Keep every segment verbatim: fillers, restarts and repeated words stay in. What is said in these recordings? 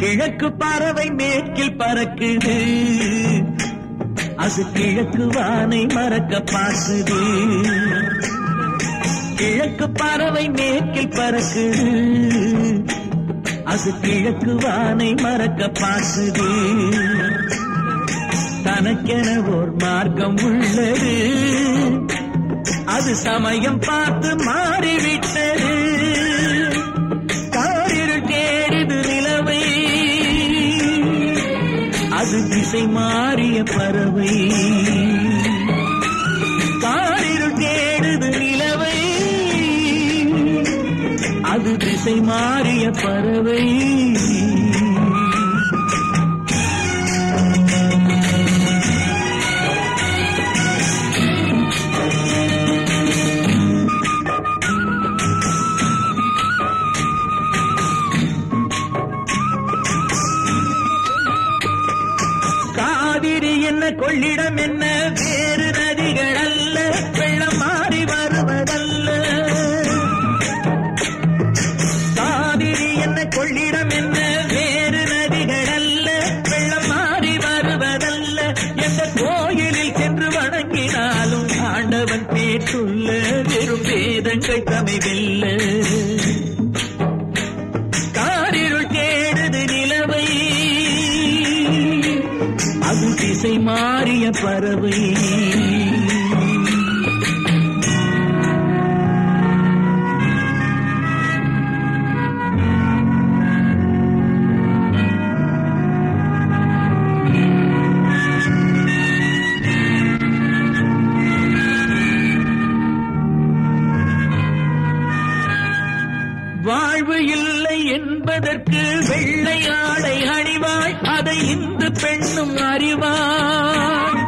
கிழக்கு பறவை மேற்கில் பறக்குது, அது கிழக்கு வானை மறக்க பார்க்குது. கிழக்கு பறவை மேற்கில் பறக்குது, அது கிழக்கு வானை மறக்க பார்க்குது. தனக்கென ஓர் மார்க்கம் உள்ளது, அது சமயம் பார்த்து மாறிவிட்டது. காரிருள் தேடுது நிலவை, அது திசை மாறிய பறவை. காரிருள் தேடுது நிலவை, அது திசை மாறிய பறவை. கொள்ளிடம் என்ன வேறு நதிகள் அல்ல, வெள்ளம் மாறி வருவதல்ல. காவிரி என்ன கொள்ளிடம் என்ன வேறு நதிகள் அல்ல, வெள்ளம் மாறி வருவதல்ல. எந்த கோயிலில் சென்று வணங்கினாலும் ஆண்டவன் பேர் சொல்ல வெறும் வேதங்கள் தமை வெல்ல. காரிருள் தேடுது நிலவை, அது திசை மாறிய பறவை. வாழ்வு இல்லை என்பதற்கு வெள்ளை ஆடை அணிவாள், அதை இந்து பெண்ணும் அறிவாள்.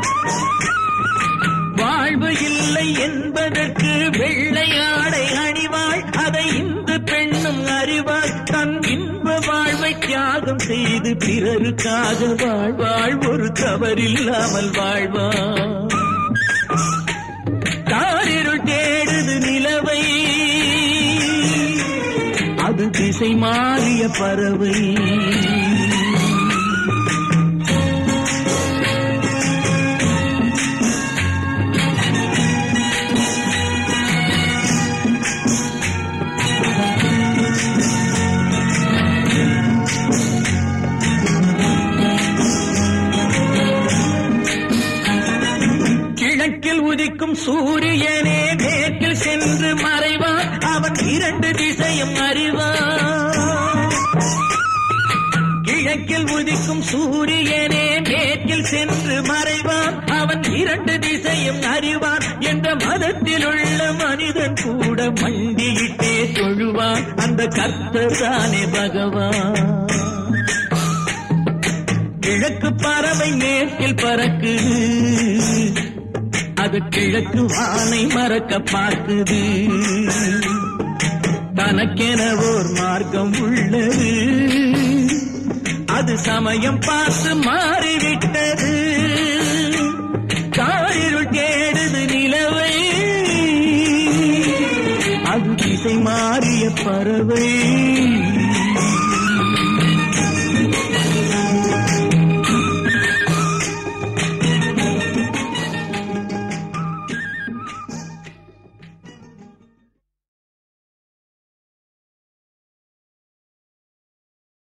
வாழ்வு இல்லை என்பதற்கு வெள்ளை ஆடை அணிவாள், அதை இந்து பெண்ணும் அறிவாள். தன் இன்ப வாழ்வை தியாகம் செய்து பிறருக்காக வாழ்வாள், ஒரு தவறில்லாமல் வாழ்வாள். காரிருள் தேடுது நிலவை, அது திசை மாறிய பறவை. கிழக்கில் உதிக்கும் சூரியனே மேற்கில் சென்று மறைவான், அவன் இரண்டு திசையும் அறிவான். கிழக்கில் உதிக்கும் சூரியனே மேற்கில் சென்று மறைவான், அவன் இரண்டு திசையும் அறிவான். என்ற மதத்தில் உள்ள மனிதன் கூட மண்டியிட்டே தொழுவான், அந்த கர்த்தர் தானே பகவான். கிழக்கு பறவை மேற்கில் பறக்குது, அது கிழக்கு வானை மறக்க பார்க்குது. தனக்கென ஓர் மார்க்கம் உள்ளது, அது சமயம் பார்த்து மாறிவிட்டது.